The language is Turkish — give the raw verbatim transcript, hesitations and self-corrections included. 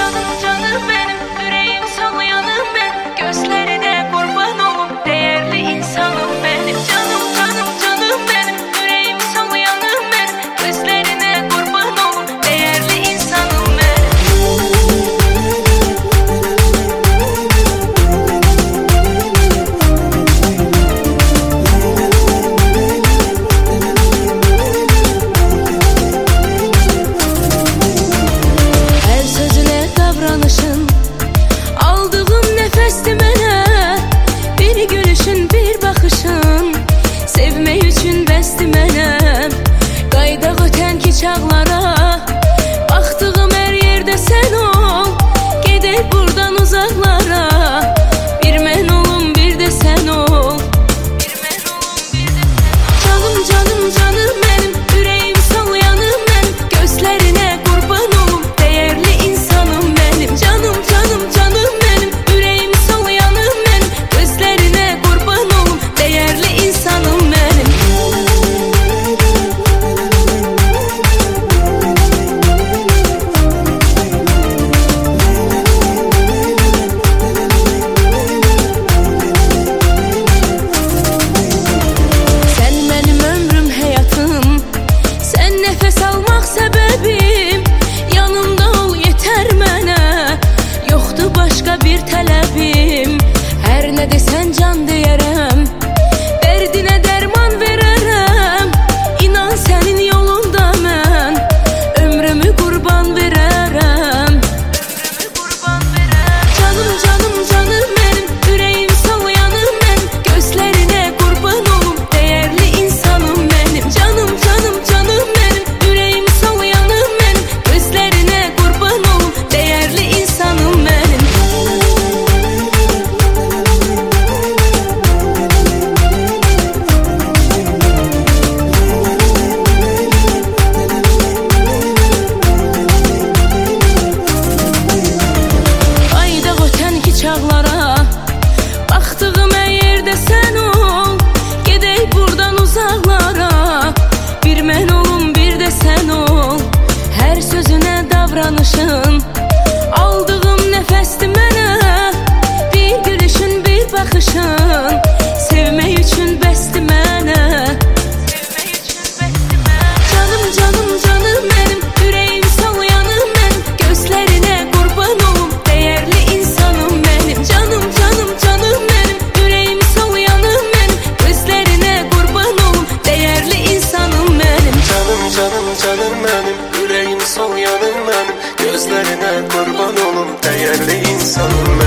canım canım benim, yüreğim sallayanım ben, gözlerine kurban olup değerli insanım benim. Canım canım canım benim, yüreğim sallayanım ben, gözlerine kurban olup değerli insanım benim. Her sözüne davranışın, aldığım nefesti mənə, bir gülüşün bir bakışın, sevmək üçün bəsdi mənəm. Qaydaq ötən ki çağlara, baxdığım hər yerdə sən ol, gedək buradan uzaqlara, bir mən olum bir də sən ol. Canım canım canım benim, yüreğim sallayanım ben, gözlerine kurban olum değerli insanım benim. Canım canım canım benim, yüreğim sallayanım ben, gözlerine kurban olum değerli insanım benim. Sen benim ömrüm, hayatım, sen nefes almaq səbəbim, yanımda ol yeter mənə, yoxdur başqa bir tələbim. Hər nə desən can deyərəm, dərdinə dərman verərəm, inan sənin yolunda mən ömrümü qurban verərəm. Canım canım canım benim, yüreğim sallayanım ben, gözlerine kurban olum değerli insanım benim. Canım canım canım benim, yüreğim sallayanım ben, gözlerine kurban olum değerli insanım benim. Qaydaq ötən ki çağlara, baxdığım hər yerdə sən ol, gedək buradan uzaqlara, bir mən olum bir də sən ol. Hər sözünə davranışın, aldığım nəfəsdi mənə, bir gülüşün bir baxışın, sevmək üçün bəsdi mənə. Canım canım canım benim, yüreğim sallayanım ben, gözlerine kurban olum değerli insanım benim. Canım canım canım benim, yüreğim sallayanım ben, gözlerine kurban olum değerli insanım benim. Canım canım canım benim, yüreğim sallayanım benim, gözlerine kurban olum değerli insanım benim.